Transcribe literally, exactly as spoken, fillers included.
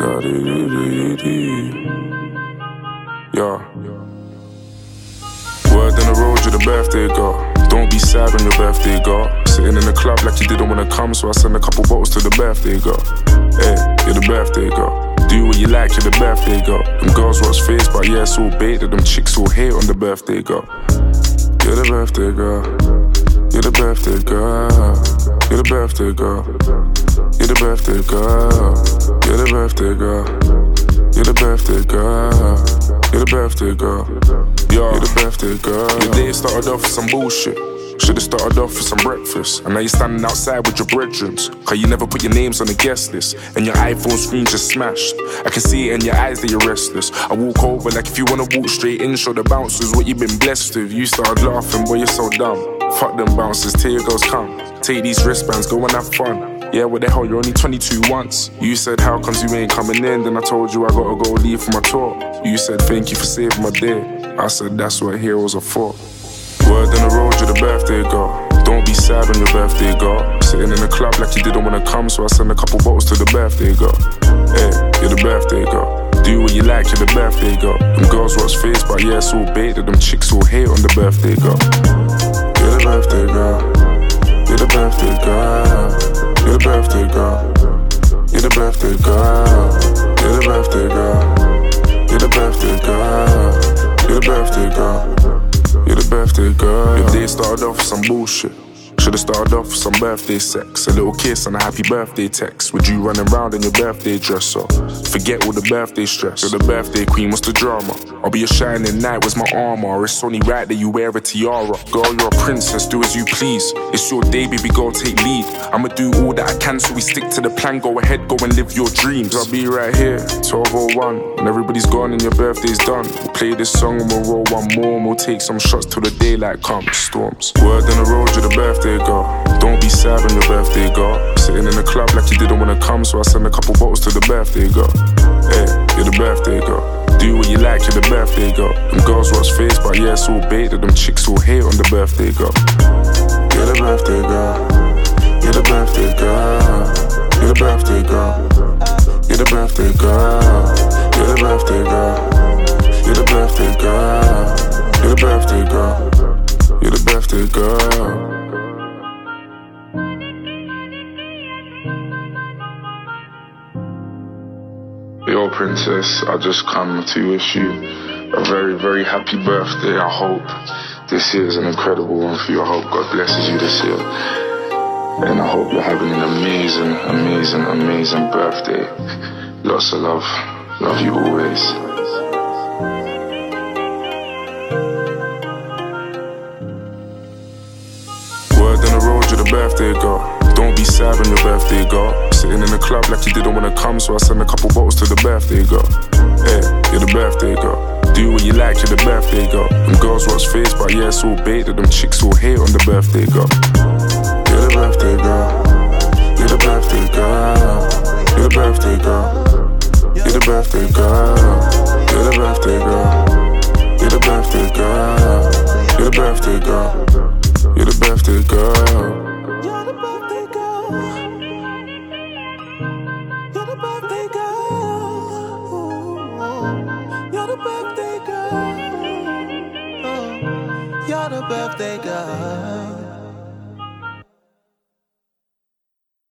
Da-dee-dee-dee-dee. Yeah. Word on the road, you're the birthday girl. Don't be sad on your birthday girl. Sitting in the club like you didn't wanna come, so I sent a couple bottles to the birthday girl. Hey, you're the birthday girl. Do what you like, you're the birthday girl. Them girls watch face, but yeah, it's all bait that them chicks all hate on the birthday girl. You're the birthday girl. You're the birthday girl. You're the birthday girl. You're the birthday girl. You're the birthday girl. You're the birthday girl. You're the birthday girl. Yo, you're the birthday girl. Your day started off with some bullshit. Should've started off with some breakfast. And now you're standing outside with your brethren. Cause you never put your names on the guest list. And your iPhone screen just smashed. I can see it in your eyes that you're restless. I walk over like if you wanna walk straight in, show the bouncers what you've been blessed with. You started laughing, boy, you're so dumb. Fuck them bouncers, till your girls come. Take these wristbands, go and have fun. Yeah, what the hell, you're only twenty-two once. You said, how comes you ain't coming in? Then I told you I gotta go leave for my tour. You said, thank you for saving my day. I said, that's what heroes are for. Word on the road, you're the birthday girl. Don't be sad on your birthday girl. Sitting in the club like you didn't wanna come, so I sent a couple bottles to the birthday girl. Hey, you're the birthday girl. Do what you like, you're the birthday girl. Them girls watch face, but yeah, it's all bait that them chicks all hate on the birthday girl. You're the birthday girl. You're the birthday girl. You're the birthday girl. You're the birthday girl. You're the birthday girl. You're the birthday girl. You're the birthday girl. You're the birthday girl. Your day started off with some bullshit. Should've started off with some birthday sex. A little kiss and a happy birthday text. With you running round in your birthday dress up. Forget all the birthday stress. You're the birthday queen, what's the drama? I'll be a shining knight, where's my armor? It's only right that you wear a tiara. Girl, you're a princess, do as you please. It's your day, baby girl, take lead. I'ma do all that I can, so we stick to the plan. Go ahead, go and live your dreams. I'll be right here, twelve oh one. When everybody's gone and your birthday's done, we'll play this song and we'll roll one more. And we'll take some shots till the daylight comes. Storms. Word on the road, you're the birthday girl. Don't be sad on your birthday girl. Sitting in the club like you didn't wanna come, so I sent a couple bottles to the birthday girl. Hey, you're the birthday girl. Do what you like, you're the birthday girl. Them girls watch face, but yeah, it's all bait that them chicks all hate on the birthday girl. You're the birthday girl. You're the birthday girl. You're the birthday girl. You're the birthday girl. You're the birthday girl. You're the birthday girl. You're the birthday girl. You're the birthday girl. Yo, princess, I just come to wish you a very, very happy birthday. I hope this year is an incredible one for you. I hope God blesses you this year. And I hope you're having an amazing, amazing, amazing birthday. Lots of love. Love you always. Word on the road, you're the birthday girl. Don't be sad on your birthday girl. Sitting in the club like you didn't wanna come, so I sent a couple bottles to the birthday girl. Hey, you're the birthday girl. Do what you like, you're the birthday girl. Them girls watch face, but yeah, it's all bait that them chicks all hate on the birthday girl. You're the birthday girl. You're the birthday girl. You're the birthday girl. You're the birthday girl. You're the birthday girl. You're the birthday girl. You're the birthday girl. You're the birthday girl. You're the birthday girl. You're the birthday girl. You're the birthday girl. You're the birthday girl.